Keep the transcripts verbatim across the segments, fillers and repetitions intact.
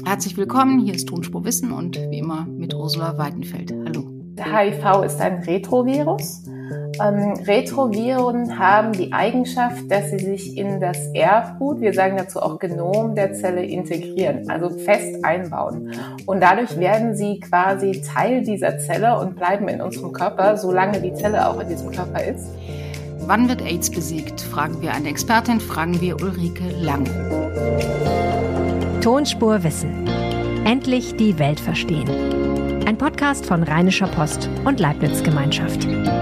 Herzlich willkommen, hier ist Tonspur Wissen und wie immer mit Ursula Weidenfeld. Hallo. H I V ist ein Retrovirus. Ähm, Retroviren haben die Eigenschaft, dass sie sich in das Erbgut, wir sagen dazu auch Genom der Zelle, integrieren, also fest einbauen. Und dadurch werden sie quasi Teil dieser Zelle und bleiben in unserem Körper, solange die Zelle auch in diesem Körper ist. Wann wird AIDS besiegt? Fragen wir eine Expertin, fragen wir Ulrike Lange. Tonspur Wissen. Endlich die Welt verstehen. Ein Podcast von Rheinischer Post und Leibniz Gemeinschaft.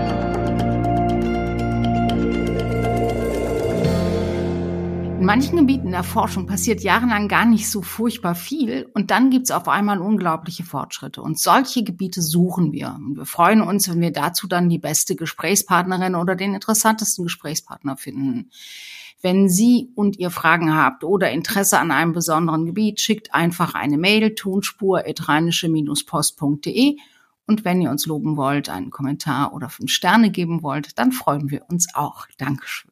In manchen Gebieten der Forschung passiert jahrelang gar nicht so furchtbar viel und dann gibt es auf einmal unglaubliche Fortschritte. Und solche Gebiete suchen wir. Und wir freuen uns, wenn wir dazu dann die beste Gesprächspartnerin oder den interessantesten Gesprächspartner finden. Wenn Sie und ihr Fragen habt oder Interesse an einem besonderen Gebiet, schickt einfach eine Mail tonspur at rheinische post punkt de und wenn ihr uns loben wollt, einen Kommentar oder fünf Sterne geben wollt, dann freuen wir uns auch. Dankeschön.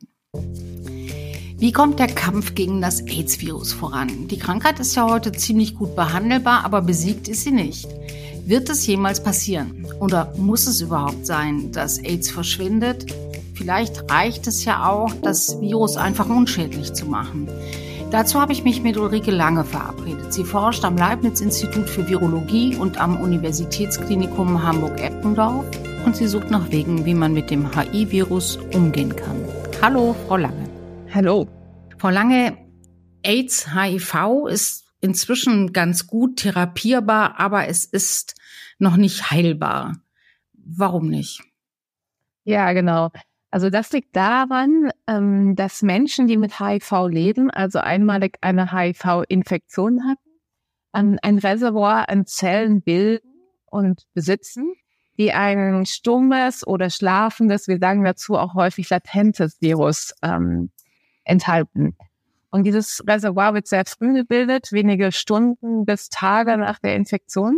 Wie kommt der Kampf gegen das AIDS-Virus voran? Die Krankheit ist ja heute ziemlich gut behandelbar, aber besiegt ist sie nicht. Wird es jemals passieren? Oder muss es überhaupt sein, dass AIDS verschwindet? Vielleicht reicht es ja auch, das Virus einfach unschädlich zu machen. Dazu habe ich mich mit Ulrike Lange verabredet. Sie forscht am Leibniz-Institut für Virologie und am Universitätsklinikum Hamburg-Eppendorf und sie sucht nach Wegen, wie man mit dem H I-Virus umgehen kann. Hallo, Frau Lange. Hallo. Frau Lange, AIDS, H I V ist inzwischen ganz gut therapierbar, aber es ist noch nicht heilbar. Warum nicht? Ja, genau. Also das liegt daran, dass Menschen, die mit H I V leben, also einmalig eine H I V-Infektion hatten, ein Reservoir an Zellen bilden und besitzen, die ein stummes oder schlafendes, wir sagen dazu auch häufig latentes Virus ähm, enthalten. Und dieses Reservoir wird sehr früh gebildet, wenige Stunden bis Tage nach der Infektion.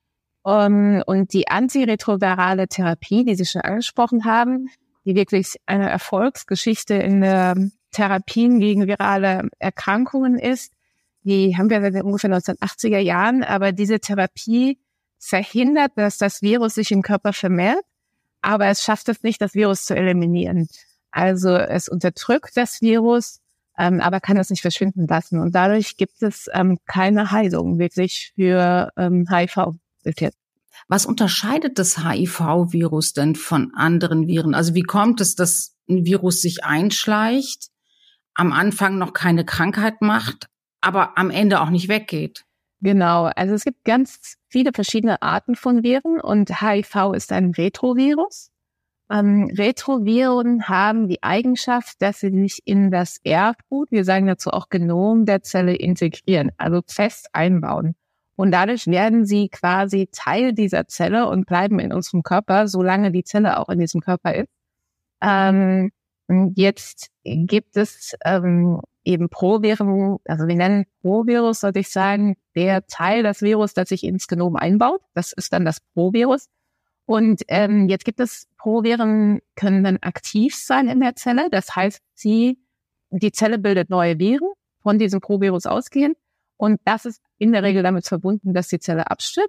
Um, und die antiretrovirale Therapie, die Sie schon angesprochen haben, die wirklich eine Erfolgsgeschichte in der Therapien gegen virale Erkrankungen ist, die haben wir seit ungefähr neunzehnhundertachtziger Jahren, aber diese Therapie verhindert, dass das Virus sich im Körper vermehrt, aber es schafft es nicht, das Virus zu eliminieren. Also es unterdrückt das Virus, ähm, aber kann es nicht verschwinden lassen. Und dadurch gibt es ähm, keine Heilung wirklich für ähm, H I V bis jetzt. Was unterscheidet das H I V-Virus denn von anderen Viren? Also wie kommt es, dass ein Virus sich einschleicht, am Anfang noch keine Krankheit macht, aber am Ende auch nicht weggeht? Genau, also es gibt ganz viele verschiedene Arten von Viren und H I V ist ein Retrovirus. Ähm, Retroviren haben die Eigenschaft, dass sie sich in das Erbgut, wir sagen dazu auch Genom der Zelle, integrieren, also fest einbauen. Und dadurch werden sie quasi Teil dieser Zelle und bleiben in unserem Körper, solange die Zelle auch in diesem Körper ist. Ähm, jetzt gibt es ähm, eben Proviren, also wir nennen Provirus, sollte ich sagen, der Teil des Virus, das sich ins Genom einbaut. Das ist dann das Provirus. Und ähm, jetzt gibt es Proviren, können dann aktiv sein in der Zelle. Das heißt, sie, die Zelle bildet neue Viren, von diesem Provirus ausgehend. Und das ist in der Regel damit verbunden, dass die Zelle abstirbt.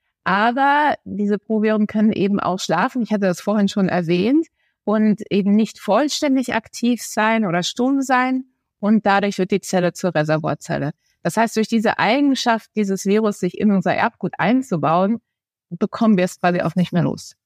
Aber diese Proviren können eben auch schlafen. Ich hatte das vorhin schon erwähnt. Und eben nicht vollständig aktiv sein oder stumm sein. Und dadurch wird die Zelle zur Reservoirzelle. Das heißt, durch diese Eigenschaft dieses Virus, sich in unser Erbgut einzubauen, bekommen wir es quasi auch nicht mehr los.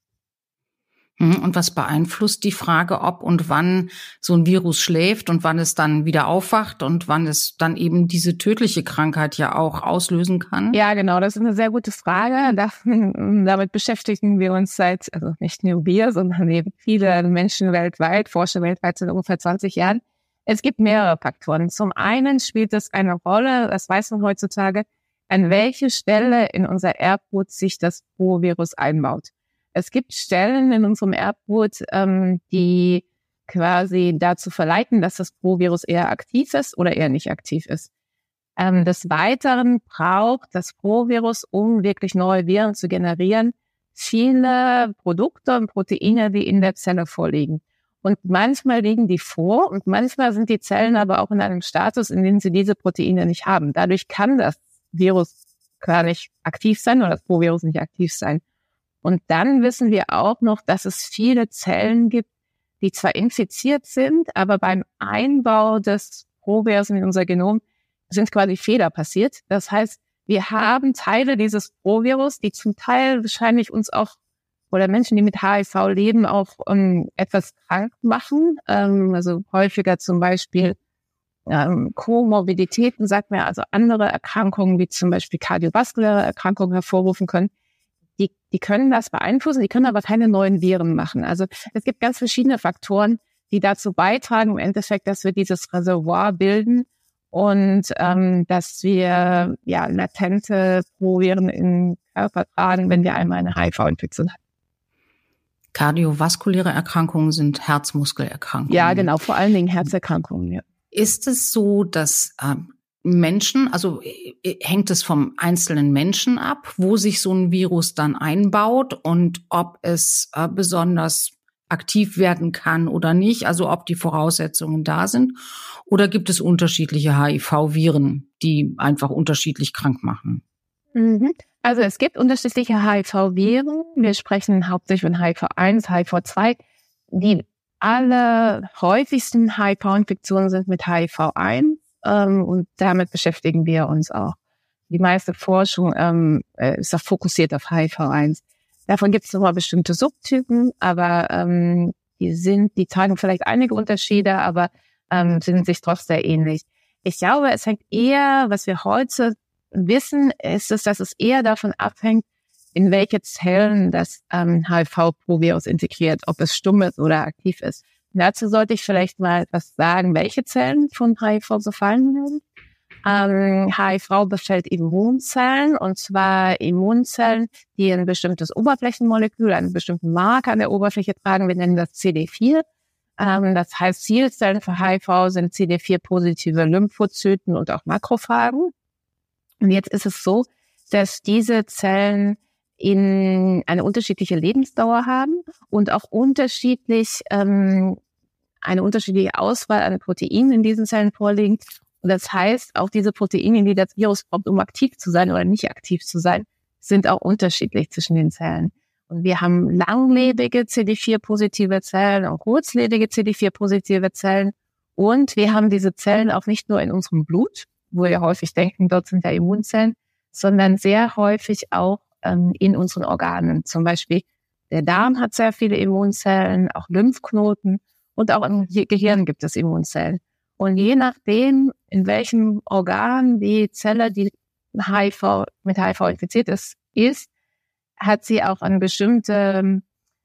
Und was beeinflusst die Frage, ob und wann so ein Virus schläft und wann es dann wieder aufwacht und wann es dann eben diese tödliche Krankheit ja auch auslösen kann? Ja, genau, das ist eine sehr gute Frage. Damit beschäftigen wir uns seit, also nicht nur wir, sondern eben viele Menschen weltweit, Forscher weltweit seit ungefähr zwanzig Jahren. Es gibt mehrere Faktoren. Zum einen spielt es eine Rolle, das weiß man heutzutage, an welche Stelle in unser Erbgut sich das Provirus einbaut. Es gibt Stellen in unserem Erbgut, ähm, die quasi dazu verleiten, dass das Provirus eher aktiv ist oder eher nicht aktiv ist. Ähm, des Weiteren braucht das Provirus, um wirklich neue Viren zu generieren, viele Produkte und Proteine, die in der Zelle vorliegen. Und manchmal liegen die vor und manchmal sind die Zellen aber auch in einem Status, in dem sie diese Proteine nicht haben. Dadurch kann das Virus gar nicht aktiv sein oder das Provirus nicht aktiv sein. Und dann wissen wir auch noch, dass es viele Zellen gibt, die zwar infiziert sind, aber beim Einbau des Provirus in unser Genom sind quasi Fehler passiert. Das heißt, wir haben Teile dieses Provirus, die zum Teil wahrscheinlich uns auch oder Menschen, die mit H I V leben, auch um, etwas krank machen. Ähm, also häufiger zum Beispiel ähm, Komorbiditäten, sagt man, also andere Erkrankungen, wie zum Beispiel kardiovaskuläre Erkrankungen hervorrufen können. Die, die können das beeinflussen, die können aber keine neuen Viren machen. Also es gibt ganz verschiedene Faktoren, die dazu beitragen, im Endeffekt, dass wir dieses Reservoir bilden und ähm, dass wir ja latente Proviren im Körper tragen, wenn wir einmal eine H I V-Infektion haben. Kardiovaskuläre Erkrankungen sind Herzmuskelerkrankungen. Ja, genau, vor allen Dingen Herzerkrankungen. Ja. Ist es so, dass äh, Menschen, also äh, hängt es vom einzelnen Menschen ab, wo sich so ein Virus dann einbaut und ob es äh, besonders aktiv werden kann oder nicht, also ob die Voraussetzungen da sind? Oder gibt es unterschiedliche H I V-Viren, die einfach unterschiedlich krank machen? Mhm. Also es gibt unterschiedliche H I V-Viren. Wir sprechen hauptsächlich von H I V eins, H I V zwei. Die aller häufigsten H I V-Infektionen sind mit H I V eins ähm, und damit beschäftigen wir uns auch. Die meiste Forschung ähm, ist auch fokussiert auf H I V eins. Davon gibt es nochmal bestimmte Subtypen, aber ähm, die sind, die zeigen vielleicht einige Unterschiede, aber ähm, sind sich trotzdem sehr ähnlich. Ich glaube, es hängt eher, was wir heute wissen, ist es, dass es eher davon abhängt, in welche Zellen das ähm, H I V-Provirus integriert, ob es stumm ist oder aktiv ist. Und dazu sollte ich vielleicht mal etwas sagen, welche Zellen von H I V befallen werden. Ähm, H I V befällt Immunzellen, und zwar Immunzellen, die ein bestimmtes Oberflächenmolekül, einen bestimmten Marker an der Oberfläche tragen. Wir nennen das C D vier. Ähm, das heißt, Zielzellen für H I V sind C D vier-positive Lymphozyten und auch Makrophagen. Und jetzt ist es so, dass diese Zellen in eine unterschiedliche Lebensdauer haben und auch unterschiedlich ähm, eine unterschiedliche Auswahl an Proteinen in diesen Zellen vorliegen. Und das heißt, auch diese Proteine, die das Virus braucht, um aktiv zu sein oder nicht aktiv zu sein, sind auch unterschiedlich zwischen den Zellen. Und wir haben langlebige C D vier-positive Zellen und kurzlebige C D vier-positive Zellen. Und wir haben diese Zellen auch nicht nur in unserem Blut, wo wir häufig denken, dort sind ja Immunzellen, sondern sehr häufig auch ähm, in unseren Organen. Zum Beispiel der Darm hat sehr viele Immunzellen, auch Lymphknoten, und auch im Gehirn gibt es Immunzellen. Und je nachdem, in welchem Organ die Zelle, die H I V, mit H I V infiziert ist, ist, hat sie auch eine bestimmte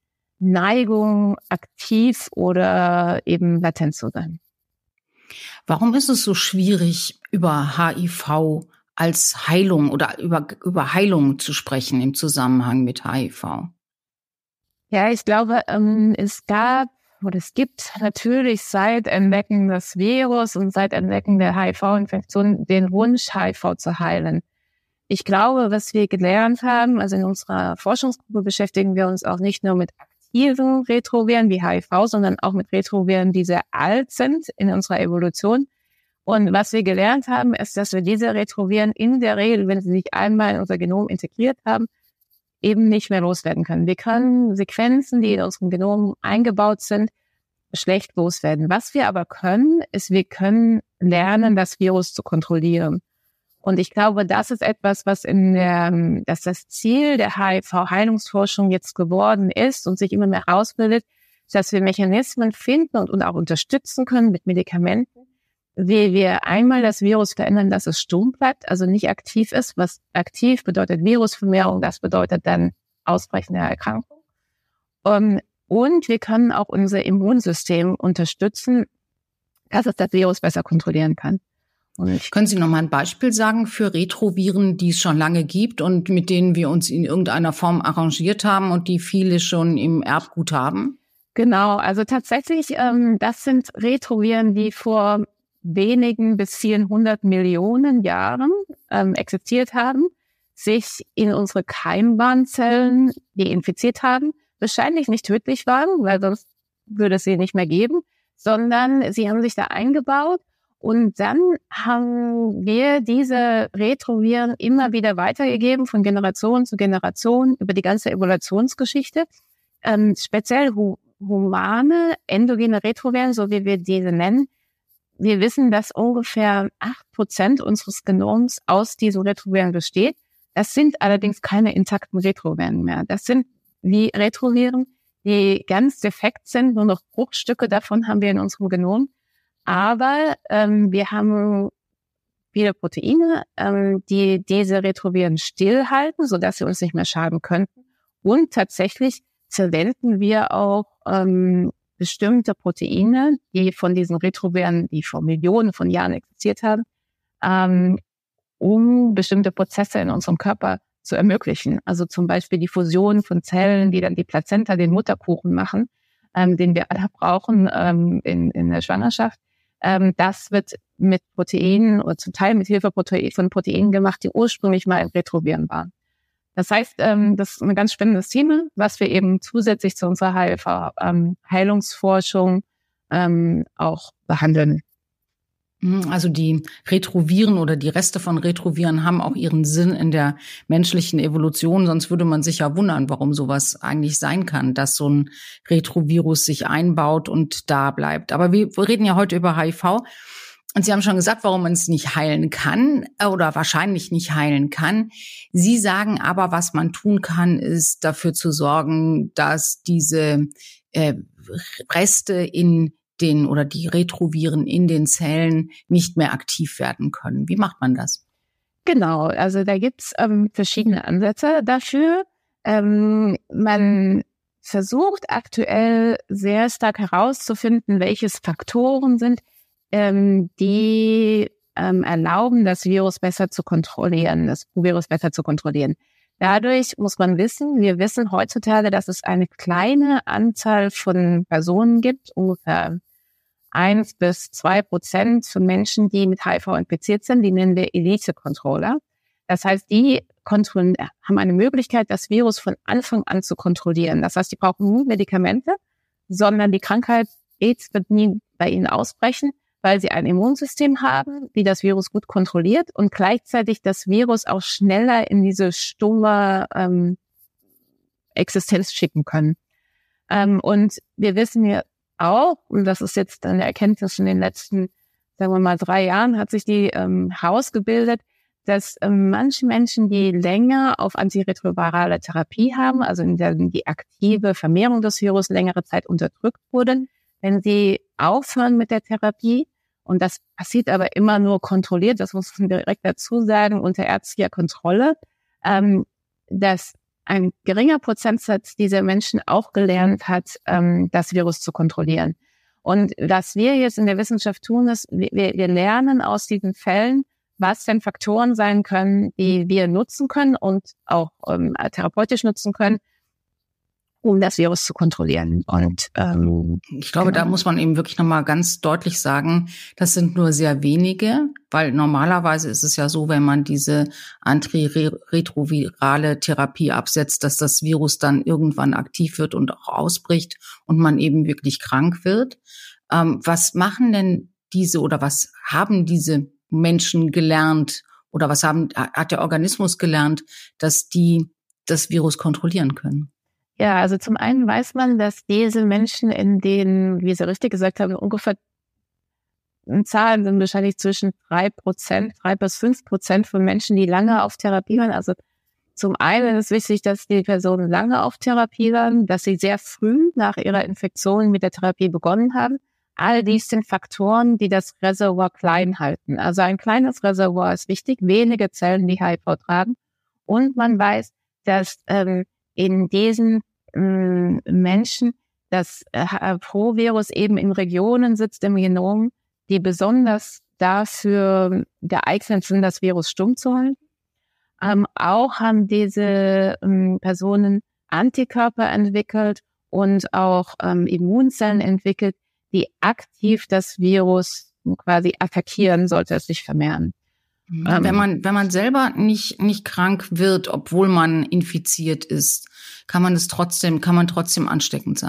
Neigung, aktiv oder eben latent zu sein. Warum ist es so schwierig, über H I V als Heilung oder über, über Heilung zu sprechen im Zusammenhang mit H I V? Ja, ich glaube, ähm, es gab oder es gibt natürlich seit Entdecken des Virus und seit Entdecken der H I V-Infektion den Wunsch, H I V zu heilen. Ich glaube, was wir gelernt haben, also in unserer Forschungsgruppe beschäftigen wir uns auch nicht nur mit aktiven Retroviren wie H I V, sondern auch mit Retroviren, die sehr alt sind in unserer Evolution. Und was wir gelernt haben, ist, dass wir diese Retroviren in der Regel, wenn sie sich einmal in unser Genom integriert haben, eben nicht mehr loswerden können. Wir können Sequenzen, die in unserem Genom eingebaut sind, schlecht loswerden. Was wir aber können, ist, wir können lernen, das Virus zu kontrollieren. Und ich glaube, das ist etwas, was in der, dass das Ziel der H I V-Heilungsforschung jetzt geworden ist und sich immer mehr herausbildet, dass wir Mechanismen finden und, und auch unterstützen können mit Medikamenten, wie wir einmal das Virus verändern, dass es stumm bleibt, also nicht aktiv ist. Was aktiv bedeutet Virusvermehrung, das bedeutet dann Ausbrechen der Erkrankung. Um, und wir können auch unser Immunsystem unterstützen, dass es das Virus besser kontrollieren kann. Und können Sie noch mal ein Beispiel sagen für Retroviren, die es schon lange gibt und mit denen wir uns in irgendeiner Form arrangiert haben und die viele schon im Erbgut haben? Genau, also tatsächlich, ähm, das sind Retroviren, die vor wenigen bis vielen hundert Millionen Jahren ähm, existiert haben, sich in unsere Keimbahnzellen, die infiziert haben, wahrscheinlich nicht tödlich waren, weil sonst würde es sie nicht mehr geben, sondern sie haben sich da eingebaut Und dann haben wir diese Retroviren immer wieder weitergegeben von Generation zu Generation über die ganze Evolutionsgeschichte. Ähm, speziell hu- humane endogene Retroviren, so wie wir diese nennen. Wir wissen, dass ungefähr acht Prozent unseres Genoms aus diesen Retroviren besteht. Das sind allerdings keine intakten Retroviren mehr. Das sind wie Retroviren, die ganz defekt sind. Nur noch Bruchstücke davon haben wir in unserem Genom. Aber ähm, wir haben viele Proteine, ähm, die diese Retroviren stillhalten, sodass sie uns nicht mehr schaden könnten. Und tatsächlich verwenden wir auch ähm, bestimmte Proteine, die von diesen Retroviren, die vor Millionen von Jahren existiert haben, ähm, um bestimmte Prozesse in unserem Körper zu ermöglichen. Also zum Beispiel die Fusion von Zellen, die dann die Plazenta, den Mutterkuchen machen, ähm, den wir alle brauchen ähm, in, in der Schwangerschaft. Ähm, das wird mit Proteinen oder zum Teil mit Hilfe von Proteinen gemacht, die ursprünglich mal in Retroviren waren. Das heißt, ähm, das ist ein ganz spannendes Thema, was wir eben zusätzlich zu unserer H I V-Heilungsforschung ähm, auch behandeln. Also die Retroviren oder die Reste von Retroviren haben auch ihren Sinn in der menschlichen Evolution. Sonst würde man sich ja wundern, warum sowas eigentlich sein kann, dass so ein Retrovirus sich einbaut und da bleibt. Aber wir reden ja heute über H I V. Und Sie haben schon gesagt, warum man es nicht heilen kann oder wahrscheinlich nicht heilen kann. Sie sagen aber, was man tun kann, ist dafür zu sorgen, dass diese äh, Reste in den oder die Retroviren in den Zellen nicht mehr aktiv werden können. Wie macht man das? Genau, also da gibt's ähm, verschiedene Ansätze dafür. Ähm, man versucht aktuell sehr stark herauszufinden, welches Faktoren sind, ähm, die ähm, erlauben, das Virus besser zu kontrollieren, das Virus besser zu kontrollieren. Dadurch muss man wissen, wir wissen heutzutage, dass es eine kleine Anzahl von Personen gibt, ungefähr eins bis zwei Prozent von Menschen, die mit H I V infiziert sind, die nennen wir Elite-Controller. Das heißt, die kontrollieren, haben eine Möglichkeit, das Virus von Anfang an zu kontrollieren. Das heißt, die brauchen nie Medikamente, sondern die Krankheit AIDS wird nie bei ihnen ausbrechen, weil sie ein Immunsystem haben, die das Virus gut kontrolliert und gleichzeitig das Virus auch schneller in diese stumme ähm, Existenz schicken können. Ähm, und wir wissen ja auch, und das ist jetzt eine Erkenntnis in den letzten, sagen wir mal, drei Jahren, hat sich die ähm, herausgebildet, dass ähm, manche Menschen, die länger auf antiretrovirale Therapie haben, also in der die aktive Vermehrung des Virus längere Zeit unterdrückt wurden, wenn sie aufhören mit der Therapie, und das passiert aber immer nur kontrolliert, das muss man direkt dazu sagen, unter ärztlicher Kontrolle, ähm, dass ein geringer Prozentsatz dieser Menschen auch gelernt hat, ähm, das Virus zu kontrollieren. Und was wir jetzt in der Wissenschaft tun, ist, wir, wir lernen aus diesen Fällen, was denn Faktoren sein können, die wir nutzen können und auch ähm, therapeutisch nutzen können, um das Virus zu kontrollieren. Und ähm, ich glaube, genau. Da muss man eben wirklich nochmal ganz deutlich sagen, das sind nur sehr wenige, weil normalerweise ist es ja so, wenn man diese antiretrovirale Therapie absetzt, dass das Virus dann irgendwann aktiv wird und auch ausbricht und man eben wirklich krank wird. Ähm, was machen denn diese oder was haben diese Menschen gelernt oder was haben hat der Organismus gelernt, dass die das Virus kontrollieren können? Ja, also zum einen weiß man, dass diese Menschen, in denen, wie Sie richtig gesagt haben, ungefähr Zahlen sind wahrscheinlich zwischen drei Prozent, drei bis fünf Prozent von Menschen, die lange auf Therapie waren. Also zum einen ist wichtig, dass die Personen lange auf Therapie waren, dass sie sehr früh nach ihrer Infektion mit der Therapie begonnen haben. All dies sind Faktoren, die das Reservoir klein halten. Also ein kleines Reservoir ist wichtig, wenige Zellen, die H I V tragen. Und man weiß, dass ähm, in diesen ähm, Menschen das H I V-Virus eben in Regionen sitzt im Genom, die besonders dafür geeignet sind, das Virus stumm zu halten. Ähm, auch haben diese ähm, Personen Antikörper entwickelt und auch ähm, Immunzellen entwickelt, die aktiv das Virus quasi attackieren, sollte es sich vermehren. Wenn man, wenn man selber nicht, nicht krank wird, obwohl man infiziert ist, kann man es trotzdem, kann man trotzdem ansteckend sein.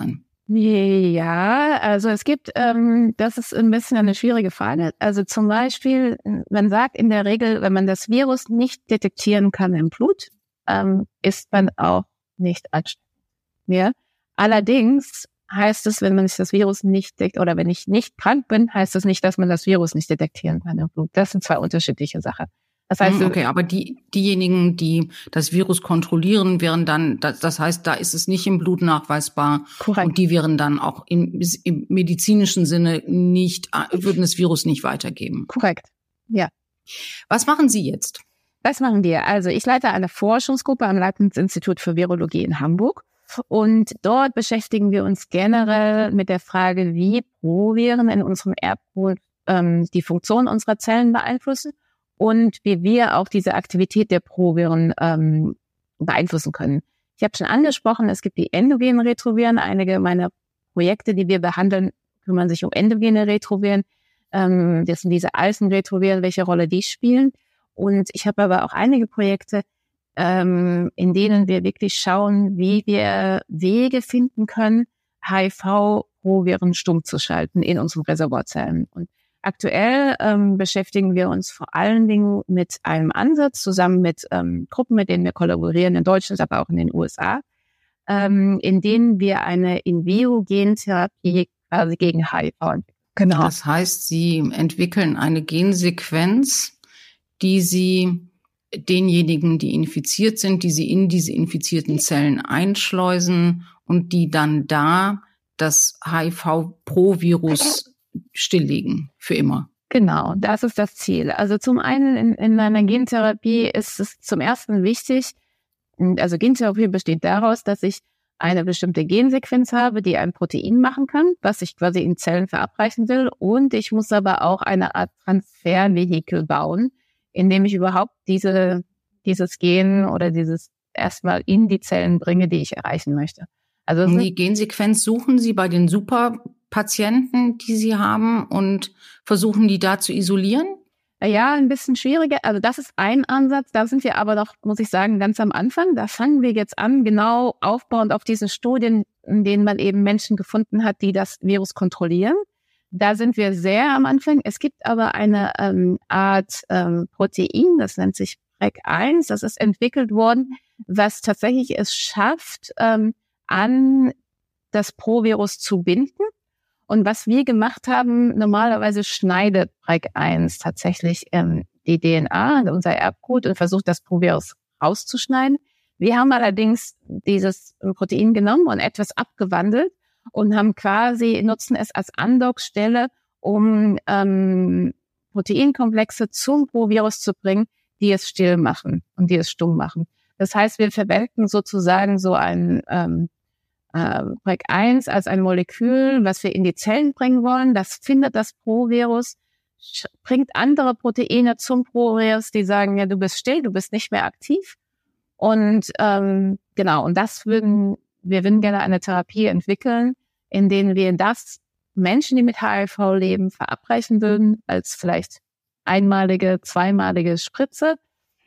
Ja, also es gibt, ähm, das ist ein bisschen eine schwierige Frage. Also zum Beispiel, man sagt in der Regel, wenn man das Virus nicht detektieren kann im Blut, ähm, ist man auch nicht ansteckend. Ja? Allerdings heißt es, wenn man das Virus nicht deckt oder wenn ich nicht krank bin, heißt es nicht, dass man das Virus nicht detektieren kann im Blut. Das sind zwei unterschiedliche Sachen. Das heißt, okay, aber die diejenigen, die das Virus kontrollieren, wären dann, das, das heißt, da ist es nicht im Blut nachweisbar. Korrekt. Und die wären dann auch im, im medizinischen Sinne nicht, würden das Virus nicht weitergeben. Korrekt, ja. Was machen Sie jetzt? Was machen wir? Also ich leite eine Forschungsgruppe am Leibniz-Institut für Virologie in Hamburg. Und dort beschäftigen wir uns generell mit der Frage, wie Proviren in unserem Erbgut ähm, die Funktion unserer Zellen beeinflussen und wie wir auch diese Aktivität der Proviren ähm, beeinflussen können. Ich habe schon angesprochen, es gibt die endogenen Retroviren. Einige meiner Projekte, die wir behandeln, kümmern sich um endogene Retroviren. Ähm, das sind diese Alpha-Retroviren, welche Rolle die spielen. Und ich habe aber auch einige Projekte, ähm, in denen wir wirklich schauen, wie wir Wege finden können, H I V-Proviren stumm zu schalten in unseren Reservoirzellen. Und aktuell ähm, beschäftigen wir uns vor allen Dingen mit einem Ansatz, zusammen mit ähm, Gruppen, mit denen wir kollaborieren, in Deutschland, aber auch in den U S A, ähm, in denen wir eine In-vivo-Gentherapie quasi gegen H I V entwickeln. Genau. Das heißt, Sie entwickeln eine Gensequenz, die Sie denjenigen, die infiziert sind, die Sie in diese infizierten Zellen einschleusen und die dann da das H I V-Pro-Virus stilllegen, für immer. Genau, das ist das Ziel. Also zum einen in, in einer Gentherapie ist es zum ersten wichtig, also Gentherapie besteht daraus, dass ich eine bestimmte Gensequenz habe, die ein Protein machen kann, was ich quasi in Zellen verabreichen will. Und ich muss aber auch eine Art Transfervehikel bauen, in dem ich überhaupt diese dieses Gen oder dieses erstmal in die Zellen bringe, die ich erreichen möchte. Also die Gensequenz suchen Sie bei den Superpatienten, die Sie haben, und versuchen die da zu isolieren? Ja, ein bisschen schwieriger. Also das ist ein Ansatz. Da sind wir aber noch, muss ich sagen, ganz am Anfang. Da fangen wir jetzt an, genau aufbauend auf diesen Studien, in denen man eben Menschen gefunden hat, die das Virus kontrollieren. Da sind wir sehr am Anfang. Es gibt aber eine ähm, Art ähm, Protein, das nennt sich P R E C eins. Das ist entwickelt worden, was tatsächlich es schafft, ähm, an das Pro-Virus zu binden. Und was wir gemacht haben, normalerweise schneidet P R E C eins tatsächlich ähm, die D N A, unser Erbgut, und versucht, das Pro-Virus rauszuschneiden. Wir haben allerdings dieses Protein genommen und etwas abgewandelt und haben quasi, nutzen es als Andockstelle, um ähm, Proteinkomplexe zum Pro-Virus zu bringen, die es still machen und die es stumm machen. Das heißt, wir verwenden sozusagen so ein ähm, äh, P R E C eins als ein Molekül, was wir in die Zellen bringen wollen. Das findet das Pro-Virus, bringt andere Proteine zum Pro-Virus, die sagen, ja, du bist still, du bist nicht mehr aktiv. Und ähm, genau, und das würden wir würden gerne eine Therapie entwickeln, in denen wir das Menschen, die mit H I V leben, verabreichen würden, als vielleicht einmalige, zweimalige Spritze.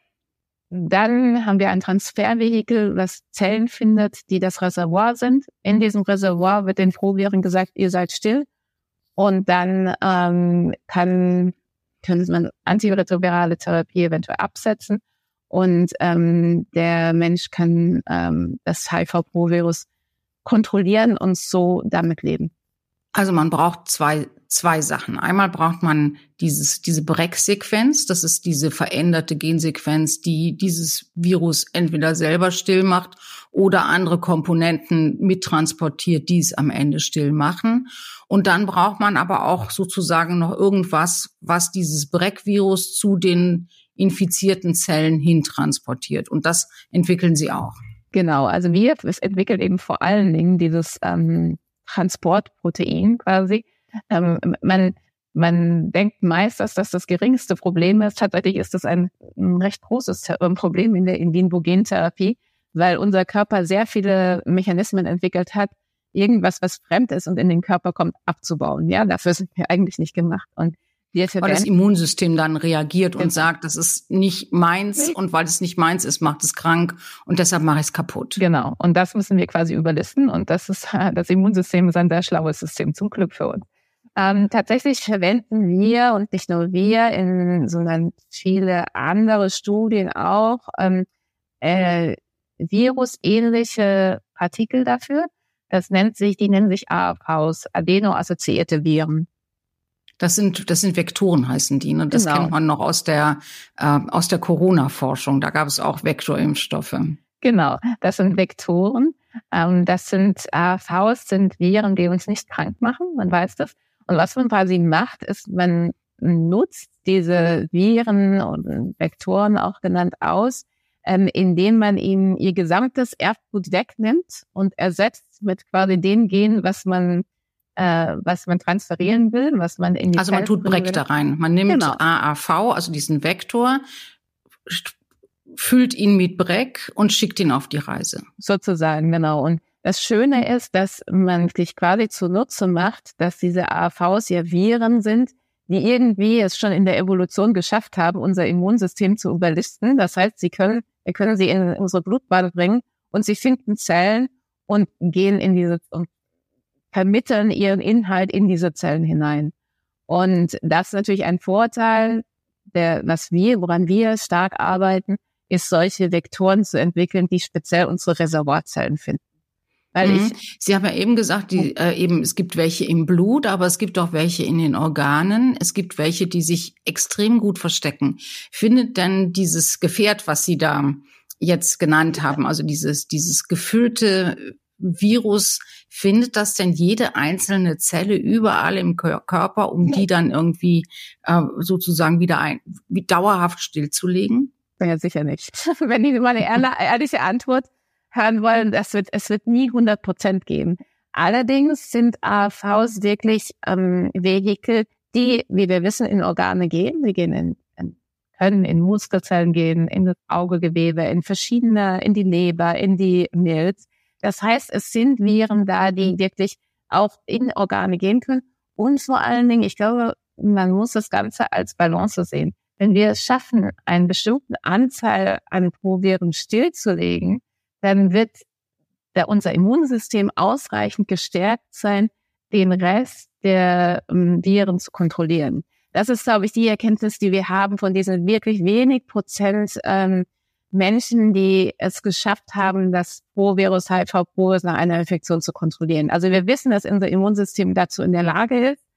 Dann haben wir ein Transfervehikel, was Zellen findet, die das Reservoir sind. In diesem Reservoir wird den Proviren gesagt, ihr seid still. Und dann ähm, kann, kann man antiretrovirale Therapie eventuell absetzen. Und ähm, der Mensch kann ähm, das H I V-Pro-Virus kontrollieren und so damit leben. Also man braucht zwei zwei Sachen. Einmal braucht man dieses diese P R E C-Sequenz, das ist diese veränderte Gensequenz, die dieses Virus entweder selber still macht oder andere Komponenten mittransportiert, die es am Ende still machen. Und dann braucht man aber auch sozusagen noch irgendwas, was dieses P R E C-Virus zu den infizierten Zellen hintransportiert. Und das entwickeln Sie auch. Genau, also wir entwickeln eben vor allen Dingen dieses ähm, Transportprotein quasi. Ähm, man, man denkt meist, dass das das geringste Problem ist. Tatsächlich ist das ein, ein recht großes Problem in der In-vivo-Gentherapie, weil unser Körper sehr viele Mechanismen entwickelt hat, irgendwas, was fremd ist und in den Körper kommt, abzubauen. Ja, dafür sind wir eigentlich nicht gemacht. Und weil das Immunsystem dann reagiert und genau. sagt, das ist nicht meins, und weil es nicht meins ist, macht es krank und deshalb mache ich es kaputt. Genau, und das müssen wir quasi überlisten, und das ist das Immunsystem ist ein sehr schlaues System, zum Glück für uns. Ähm, tatsächlich verwenden wir, und nicht nur wir, in sondern viele andere Studien auch, ähm, äh, virusähnliche Partikel dafür. Das nennt sich, die nennen sich A A Vs, adeno-assoziierte Viren. Das sind, das sind Vektoren, heißen die, ne? Das Genau. kennt man noch aus der, äh, aus der Corona-Forschung. Da gab es auch Vektorimpfstoffe. Genau, das sind Vektoren. Ähm, das sind A A Vs, sind Viren, die uns nicht krank machen. Man weiß das. Und was man quasi macht, ist, man nutzt diese Viren und Vektoren auch genannt aus, ähm, indem man ihnen ihr gesamtes Erbgut wegnimmt und ersetzt mit quasi den Genen, was man äh, was man transferieren will, was man in die Also man tut B R C A da rein. Man nimmt genau. A A V, also diesen Vektor, füllt ihn mit B R C A und schickt ihn auf die Reise. Sozusagen, genau. Und das Schöne ist, dass man sich quasi zunutze macht, dass diese A A Vs ja Viren sind, die irgendwie es schon in der Evolution geschafft haben, unser Immunsystem zu überlisten. Das heißt, sie können, wir können sie in unsere Blutbahn bringen und sie finden Zellen und gehen in diese und vermitteln ihren Inhalt in diese Zellen hinein. Und das ist natürlich ein Vorteil, der, was wir, woran wir stark arbeiten, ist, solche Vektoren zu entwickeln, die speziell unsere Reservoirzellen finden. Weil mhm. ich, Sie haben ja eben gesagt, die, äh, eben es gibt welche im Blut, aber es gibt auch welche in den Organen. Es gibt welche, die sich extrem gut verstecken. Findet denn dieses Gefährt, was Sie da jetzt genannt haben, also dieses dieses gefüllte Virus, findet das denn jede einzelne Zelle überall im Körper, um die dann irgendwie äh, sozusagen wieder ein, wie dauerhaft stillzulegen? Ja, sicher nicht. Wenn die mal eine ehrliche Antwort hören wollen, das wird, es wird nie hundert Prozent geben. Allerdings sind A A Vs wirklich ähm, Vehikel, die, wie wir wissen, in Organe gehen. Sie gehen in, in, können in Muskelzellen gehen, in das Augegewebe, in verschiedene, in die Leber, in die Milz. Das heißt, es sind Viren da, die wirklich auch in Organe gehen können. Und vor allen Dingen, ich glaube, man muss das Ganze als Balance sehen. Wenn wir es schaffen, einen bestimmten Anzahl an Proviren stillzulegen, dann wird der, unser Immunsystem ausreichend gestärkt sein, den Rest der ähm, Viren zu kontrollieren. Das ist, glaube ich, die Erkenntnis, die wir haben von diesen wirklich wenig Prozent ähm, Menschen, die es geschafft haben, das Pro-Virus H I V-Virus nach einer Infektion zu kontrollieren. Also wir wissen, dass unser Immunsystem dazu in der Lage ist.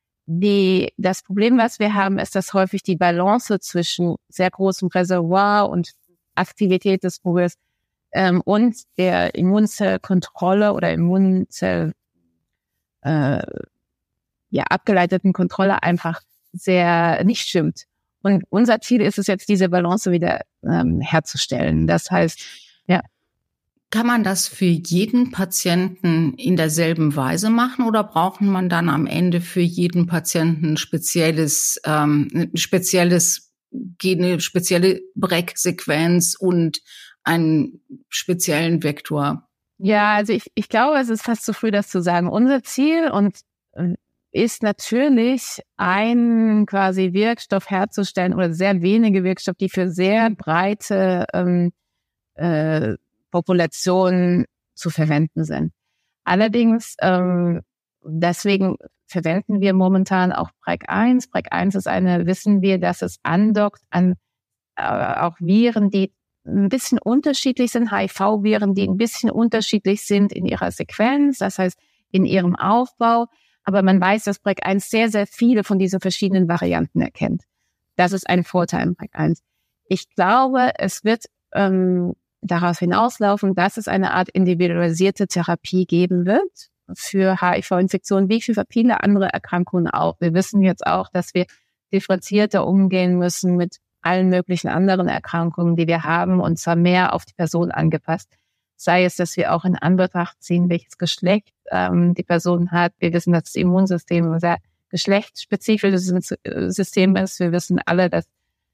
Die, das Problem, was wir haben, ist, dass häufig die Balance zwischen sehr großem Reservoir und Aktivität des Virus ähm, und der Immunzellkontrolle oder Immunzell äh, ja abgeleiteten Kontrolle einfach sehr nicht stimmt. Und unser Ziel ist es jetzt, diese Balance wieder ähm, herzustellen. Das heißt, ja. Kann man das für jeden Patienten in derselben Weise machen oder braucht man dann am Ende für jeden Patienten ein spezielles, ähm, ein spezielles, eine spezielle B R C A-Sequenz und einen speziellen Vektor? Ja, also ich, ich glaube, es ist fast zu früh, das zu sagen. Unser Ziel und ist natürlich, einen quasi Wirkstoff herzustellen oder sehr wenige Wirkstoffe, die für sehr breite ähm, äh, Populationen zu verwenden sind. Allerdings, ähm, deswegen verwenden wir momentan auch B R C A eins. B R C A eins ist eine, wissen wir, dass es andockt an äh, auch Viren, die ein bisschen unterschiedlich sind, H I V-Viren, die ein bisschen unterschiedlich sind in ihrer Sequenz, das heißt in ihrem Aufbau. Aber man weiß, dass B R C A eins sehr, sehr viele von diesen verschiedenen Varianten erkennt. Das ist ein Vorteil im B R C A eins. Ich glaube, es wird ähm, darauf hinauslaufen, dass es eine Art individualisierte Therapie geben wird für H I V-Infektionen, wie für viele andere Erkrankungen auch. Wir wissen jetzt auch, dass wir differenzierter umgehen müssen mit allen möglichen anderen Erkrankungen, die wir haben, und zwar mehr auf die Person angepasst. Sei es, dass wir auch in Anbetracht ziehen, welches Geschlecht ähm, die Person hat. Wir wissen, dass das Immunsystem ein sehr geschlechtsspezifisches System ist. Wir wissen alle, dass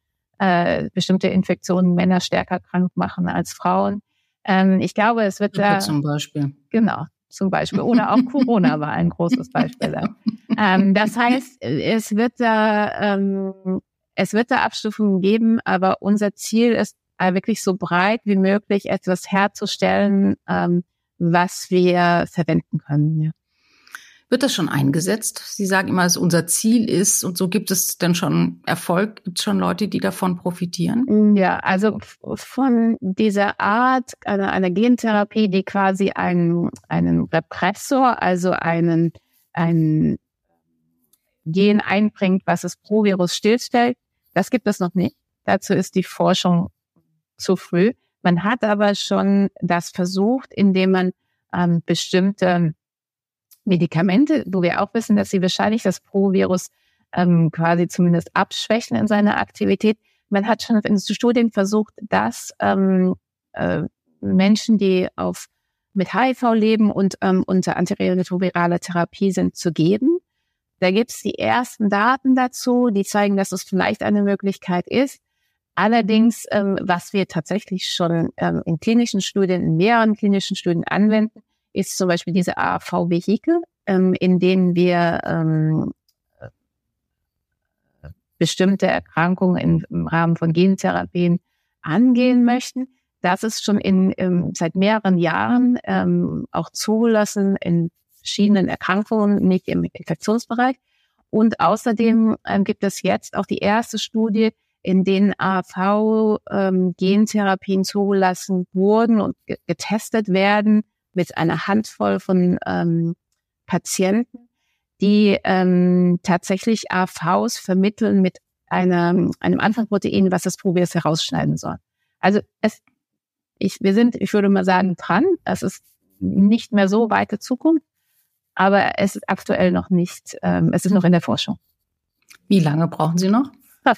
äh, bestimmte Infektionen Männer stärker krank machen als Frauen. Ähm, ich glaube, es wird da... Zum Beispiel. Genau, zum Beispiel. Oder auch Corona war ein großes Beispiel. Da. ähm, das heißt, es wird da, ähm, es wird da Abstufungen geben, aber unser Ziel ist äh, wirklich so breit wie möglich etwas herzustellen, ähm, was wir verwenden können. Ja. Wird das schon eingesetzt? Sie sagen immer, dass unser Ziel ist, und so gibt es dann schon Erfolg? Gibt es schon Leute, die davon profitieren? Ja, also von dieser Art einer, einer Gentherapie, die quasi einen, einen Repressor, also einen, einen Gen einbringt, was das Provirus stillstellt, das gibt es noch nicht. Dazu ist die Forschung zu früh. Man hat aber schon das versucht, indem man ähm, bestimmte Medikamente, wo wir auch wissen, dass sie wahrscheinlich das Provirus ähm, quasi zumindest abschwächen in seiner Aktivität. Man hat schon in Studien versucht, dass ähm, äh, Menschen, die auf mit H I V leben und ähm, unter antiretroviraler Therapie sind, zu geben. Da gibt es die ersten Daten dazu, die zeigen, dass es vielleicht eine Möglichkeit ist. Allerdings, ähm, was wir tatsächlich schon ähm, in klinischen Studien, in mehreren klinischen Studien anwenden, ist zum Beispiel diese A A V-Vehikel, ähm, in denen wir ähm, bestimmte Erkrankungen in, im Rahmen von Gentherapien angehen möchten. Das ist schon in, ähm, seit mehreren Jahren ähm, auch zugelassen in verschiedenen Erkrankungen, nicht im Infektionsbereich. Und außerdem ähm, gibt es jetzt auch die erste Studie, in denen A A V-Gentherapien ähm, zugelassen wurden und ge- getestet werden mit einer Handvoll von ähm, Patienten, die ähm, tatsächlich A A Vs vermitteln mit einer, einem Anfangsprotein, was das Provirus herausschneiden soll. Also es, ich, wir sind, ich würde mal sagen, dran. Es ist nicht mehr so weite Zukunft, aber es ist aktuell noch nicht, ähm, es ist noch in der Forschung. Wie lange brauchen Sie noch?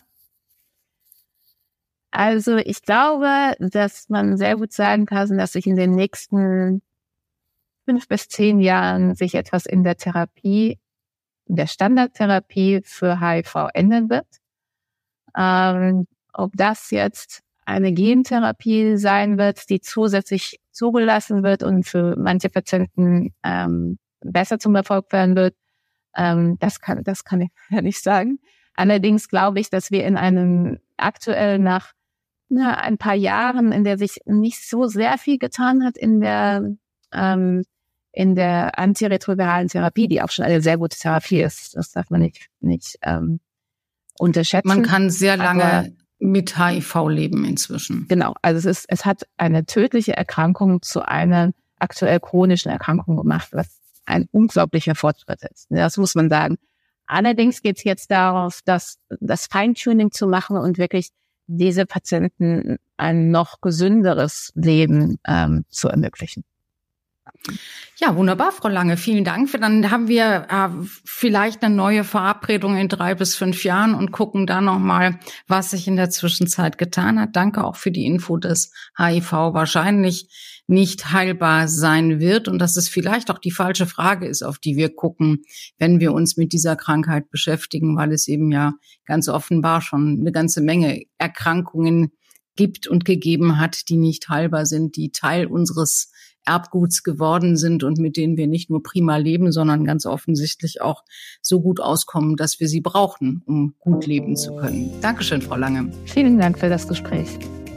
Also ich glaube, dass man sehr gut sagen kann, dass sich in den nächsten fünf bis zehn Jahren sich etwas in der Therapie, in der Standardtherapie für H I V ändern wird. Ähm, ob das jetzt eine Gentherapie sein wird, die zusätzlich zugelassen wird und für manche Patienten ähm, besser zum Erfolg werden wird, ähm, das kann, das kann ich ja nicht sagen. Allerdings glaube ich, dass wir in einem aktuell nach na, ein paar Jahren, in der sich nicht so sehr viel getan hat in der ähm, in der antiretroviralen Therapie, die auch schon eine sehr gute Therapie ist. Das darf man nicht nicht ähm, unterschätzen. Man kann sehr lange Aber, mit H I V leben inzwischen. Genau, also es ist, es hat eine tödliche Erkrankung zu einer aktuell chronischen Erkrankung gemacht, was ein unglaublicher Fortschritt ist. Das muss man sagen. Allerdings geht es jetzt darauf, das, das Feintuning zu machen und wirklich diese Patienten ein noch gesünderes Leben ähm, zu ermöglichen. Ja, wunderbar, Frau Lange. Vielen Dank. Dann haben wir äh, vielleicht eine neue Verabredung in drei bis fünf Jahren und gucken dann nochmal, was sich in der Zwischenzeit getan hat. Danke auch für die Info, dass H I V wahrscheinlich nicht heilbar sein wird und dass es vielleicht auch die falsche Frage ist, auf die wir gucken, wenn wir uns mit dieser Krankheit beschäftigen, weil es eben ja ganz offenbar schon eine ganze Menge Erkrankungen gibt und gegeben hat, die nicht heilbar sind, die Teil unseres Erbguts geworden sind und mit denen wir nicht nur prima leben, sondern ganz offensichtlich auch so gut auskommen, dass wir sie brauchen, um gut leben zu können. Dankeschön, Frau Lange. Vielen Dank für das Gespräch.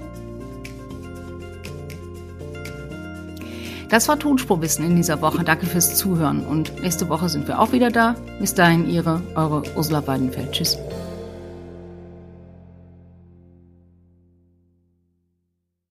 Das war Tonspurwissen in dieser Woche. Danke fürs Zuhören und nächste Woche sind wir auch wieder da. Bis dahin, Ihre, eure Ursula Weidenfeld. Tschüss.